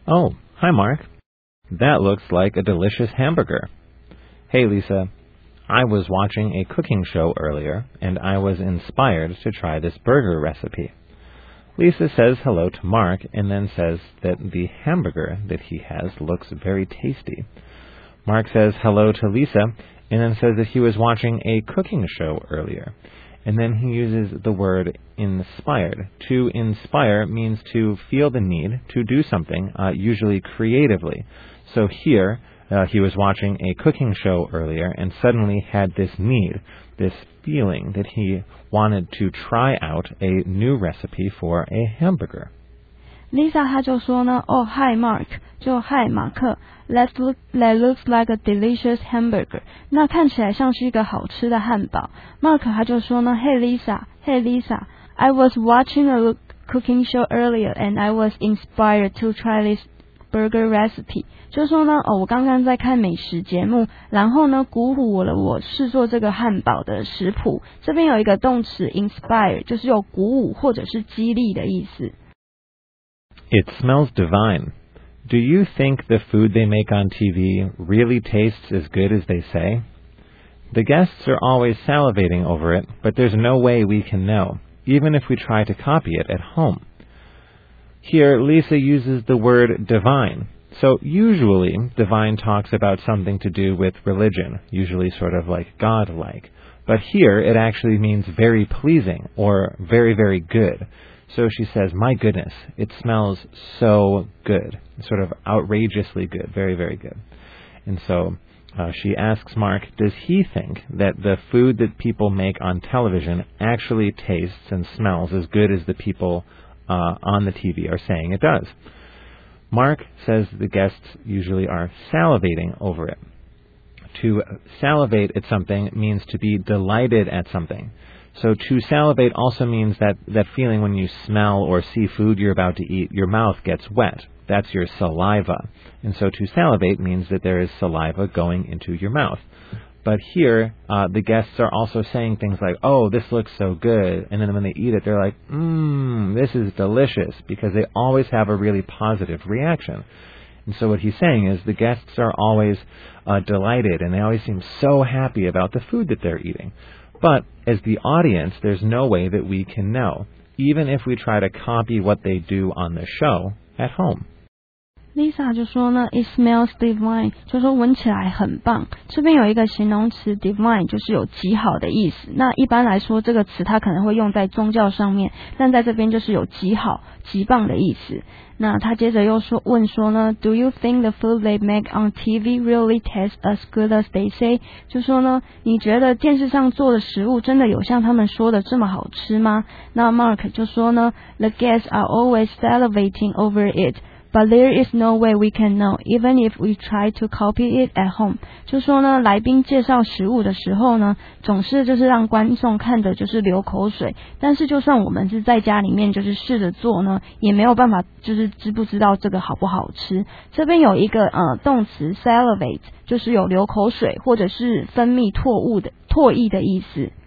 Oh, hi Mark. That looks like a delicious hamburger. Hey Lisa, I was watching a cooking show earlier, and I was inspired to try this burger recipe. Lisa says hello to Mark, and then says that the hamburger that he has looks very tasty. Mark says hello to Lisa, and then says that he was watching a cooking show earlier. And then he uses the word inspired. To inspire means to feel the need to do something, usually creatively. So here, he was watching a cooking show earlier and suddenly had this need, this feeling that he wanted to try out a new recipe for a hamburger. Lisa 她就说呢 Oh, hi Mark, 就 Hi 马克 that looks like a delicious hamburger. 那看起来像是一个好吃的汉堡。Mark 他就说呢 Hey Lisa, I was watching a cooking show earlier and I was inspired to try this burger recipe. 就说呢我刚刚在看美食节目，然后呢鼓舞了我试做这个汉堡的食谱。这边有一个动词 inspire， 就是有鼓舞或者是激励的意思。 It smells divine. Do you think the food they make on TV really tastes as good as they say? The guests are always salivating over it, but there's no way we can know, even if we try to copy it at home. Here, Lisa uses the word divine. So usually, divine talks about something to do with religion, usually sort of like God-like. But here, it actually means very pleasing or very, very good. So she says, my goodness, it smells so good, sort of outrageously good, very, very good. And so she asks Mark, does he think that the food that people make on television actually tastes and smells as good as the people on the TV are saying it does? Mark says the guests usually are salivating over it. To salivate at something means to be delighted at something. So to salivate also means that feeling when you smell or see food you're about to eat, your mouth gets wet. That's your saliva. And so to salivate means that there is saliva going into your mouth. But here, the guests are also saying things like, oh, this looks so good. And then when they eat it, they're like, this is delicious, because they always have a really positive reaction. And so what he's saying is the guests are always delighted, and they always seem so happy about the food that they're eating. But as the audience, there's no way that we can know, even if we try to copy what they do on the show at home. Lisa 就说呢 It smells divine， 就说闻起来很棒。这边有一个形容词 divine， 就是有极好的意思。那一般来说这个词它可能会用在宗教上面，但在这边就是有极好极棒的意思。那他接着又问说呢 Do you think the food they make on TV really tastes as good as they say？ 就说呢你觉得电视上做的食物真的有像他们说的这么好吃吗？那 Mark 就说呢 The guests are always salivating over it.But there is no way we can know, even if we try to copy it at home. 就说呢，来宾介绍食物的时候呢，总是就是让观众看的就是流口水。但是就算我们是在家里面就是试着做呢，也没有办法就是知不知道这个好不好吃。这边有一个动词 salivate， 就是有流口水或者是分泌唾液的意思。